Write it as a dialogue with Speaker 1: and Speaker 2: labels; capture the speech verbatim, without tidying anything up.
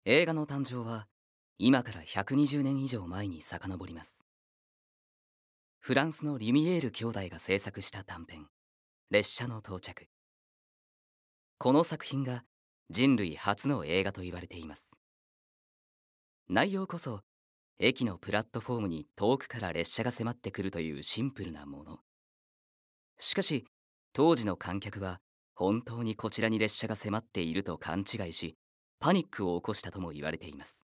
Speaker 1: 映画の誕生は今からひゃくにじゅうねん以上前に遡ります。フランスのリュミエール兄弟が制作した短編「列車の到着」。この作品が人類初の映画と言われています。内容こそ駅のプラットフォームに遠くから列車が迫ってくるというシンプルなもの。しかし当時の観客は本当にこちらに列車が迫っていると勘違いし、パニックを起こしたとも言われています。